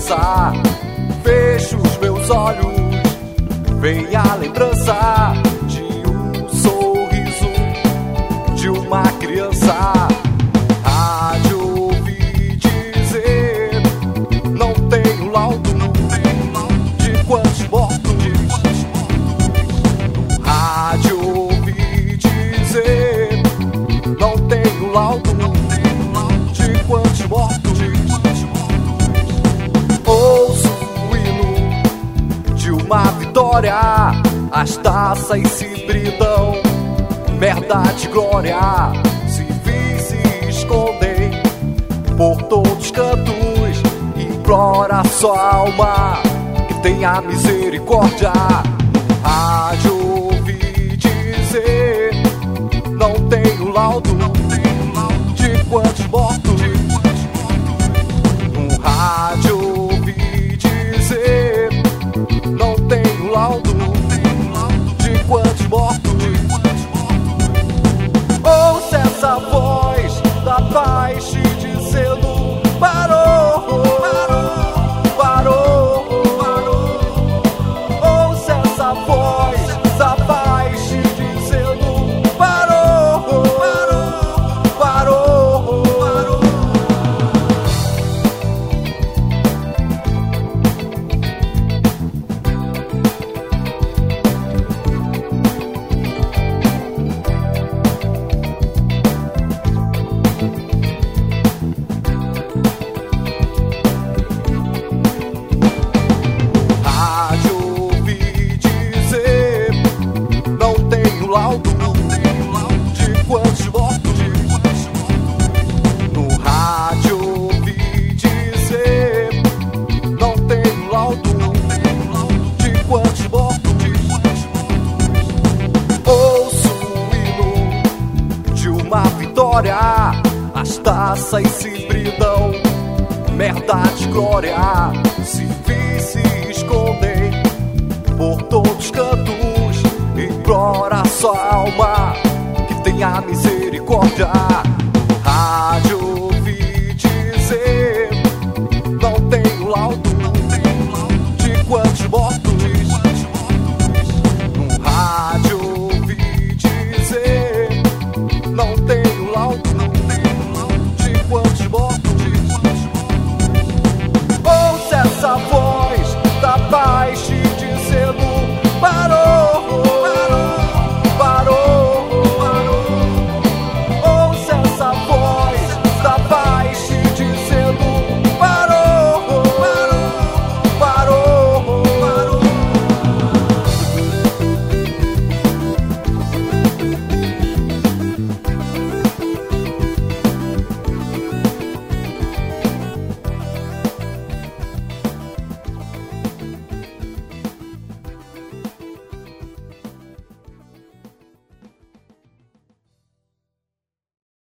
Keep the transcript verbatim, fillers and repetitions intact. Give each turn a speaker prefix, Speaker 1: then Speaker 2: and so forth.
Speaker 1: criança. Fecho os meus olhos, vem a lembrança de um sorriso de uma criança. Rádio ouvi dizer, não tenho laudo de quantos mortos. Rádio ouvi dizer, não tenho laudo de quantos mortos. Ouço o hino de uma vitória, as taças se brilham, verdade e glória. Civis se escondem por todos os cantos, implora sua alma que tenha misericórdia. Rádio ouvi dizer, não tenho laudo de quantos mortos. No rádio ouvi dizer, não tenho laudo de quantos mortos. Ouça essa voz da paz te dizendo: parou, parou, parou, parou. Ouça essa voz da paz te dizendo: parou, parou, parou, parou. Laudo de quantos mortos. No rádio ouvi dizer, não tenho laudo de quantos mortos. Ouço o hino de uma vitória, as taças se brilham, verdade e glória. Civis se escondem por todos os cantos, implora sua alma que tenha misericórdia.